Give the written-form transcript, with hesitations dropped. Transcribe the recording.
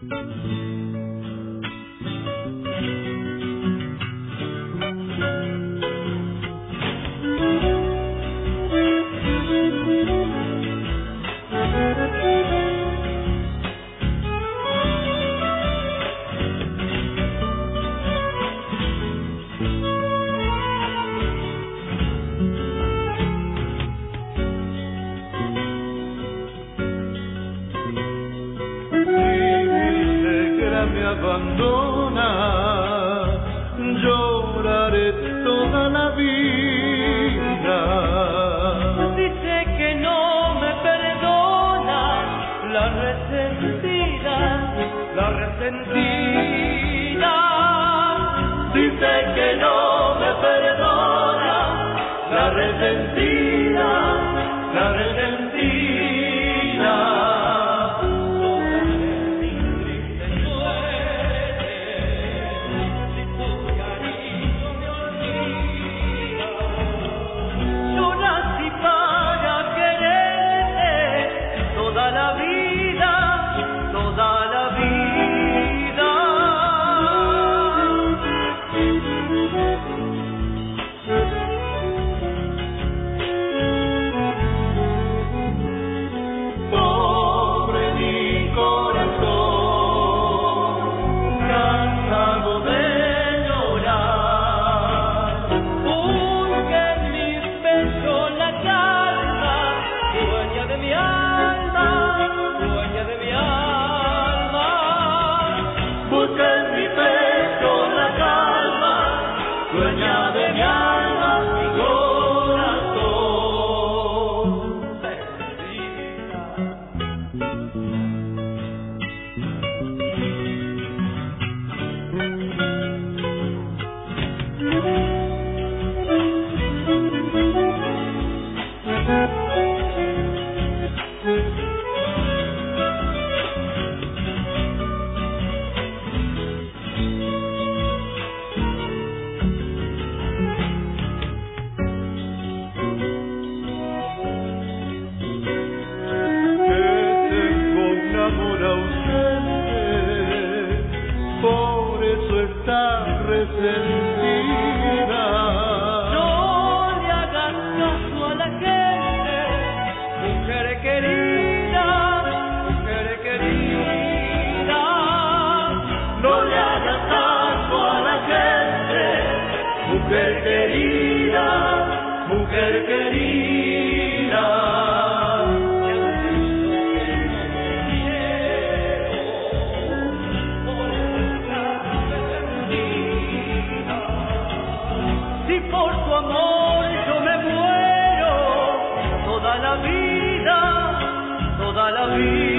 Abandona, lloraré toda la vida. Dice que no me perdona, la resentida, la resentida. Dice que no me perdona, la resentida, la resentida. Por eso está resentida. No le hagas caso a la gente, mujer querida, mujer querida. No le hagas caso a la gente, mujer querida, mujer querida. Por tu amor yo me muero toda la vida, toda la vida.